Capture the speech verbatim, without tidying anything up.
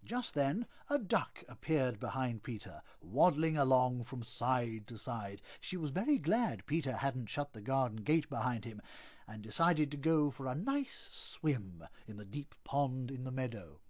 Just then a duck appeared behind Peter, waddling along from side to side. She was very glad Peter hadn't shut the garden gate behind him, and decided to go for a nice swim in the deep pond in the meadow.